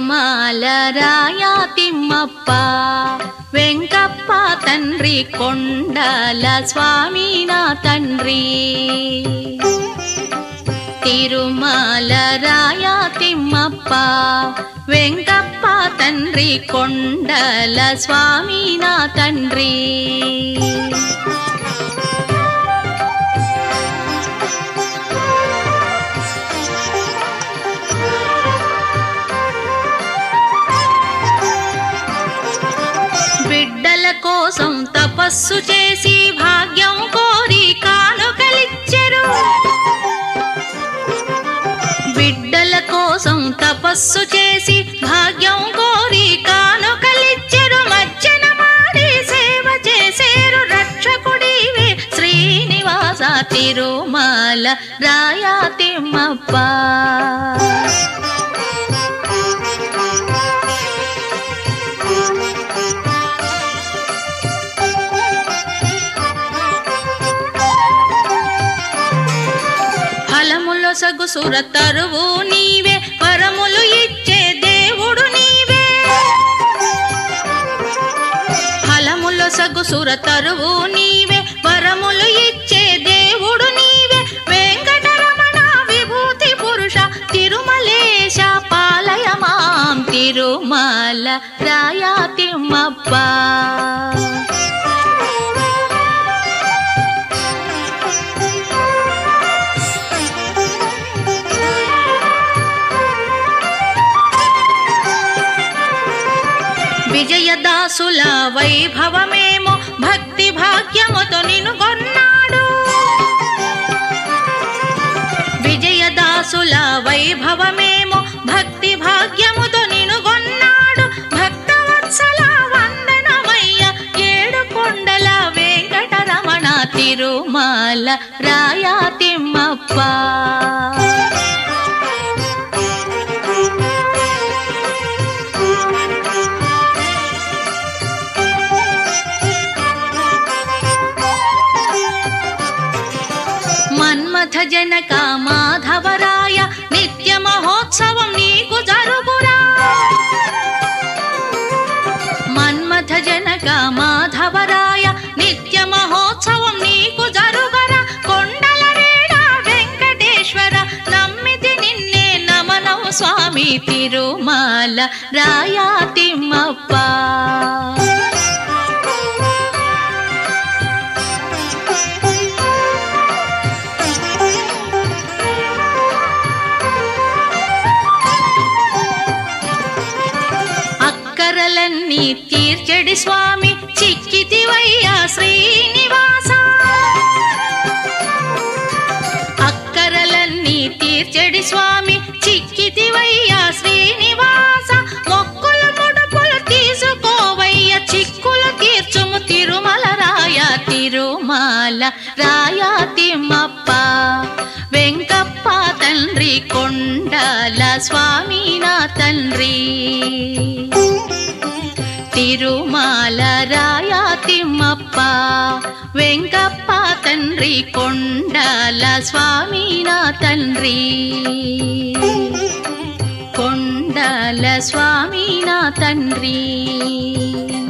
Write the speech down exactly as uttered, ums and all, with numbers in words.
తిరుమల రాయ తిమ్మప్ప వెంకప్ప తండ్రి కొండల స్వామి నా తండ్రి తిరుమల రాయ తిమ్మప్ప వెంకప్ప తండ్రి కొండల స్వామి నా తండ్రి బిడ్డల కోసం తపస్సు చేసి భాగ్యం కోరి కానుకలిచ్చెరు బిడ్డల కోసం తపస్సు చేసి భాగ్యం కోరి కానుకలిచ్చెరు మజ్జన మాడి సేవ చేసేరు రక్షకుడివే శ్రీనివాస తిరుమల రాయ తిమ్మప్ప ఫలముల సగు సురతరువు నీవే వరములు ఇచ్చే దేవుడు నీవే ఫలముల సగు సురతరువు నీవే వరములు ఇచ్చే దేవుడు నీవే వెంకటరమణ విభూతి పురుష తిరుమలేశ పాలయ మాం తిరుమల రాయ తిమ్మప్ప విజయదాసుల వైభవమేమో భక్తి భాగ్యముతో నిన్ను కొన్నాడు విజయదాసుల వైభవమేమో భక్తి భాగ్యముతో నిన్ను కొన్నాడు భక్తవత్సల వందనమయ్య ఏడు కొండల వెంకటరమణ తిరుమల రాయ తిమ్మప్ప మన్మథ జనక మాధవరాయ నిత్య మహోత్సవం నీకు జరుగురా మన్మథ జనక మాధవరాయ నిత్య మహోత్సవం నీకు జరుగరా కొండల రేడ వెంకటేశ్వర నమ్మితి నిన్నే నమనం స్వామి తిరుమల రాయ తిమ్మప్ప అక్కరలన్నీ తీర్చడి స్వామి చిక్కితివయ్యా శ్రీనివాస అక్కరలన్నీ తీర్చడి స్వామి చిక్కితివయ్యా శ్రీనివాస మొక్కులు ముడుపులు తీసుకోవయ్య చిక్కులు తీర్చుము తిరుమల రాయ తిరుమల రాయ తిమ్మప్ప వెంకప్ప తండ్రి కొండల స్వామి నా తండ్రి తిరుమల రాయ తిమ్మప్ప వెంకప్ప తండ్రి కొండల స్వామి నా తండ్రి కొండల స్వామి నా తండ్రి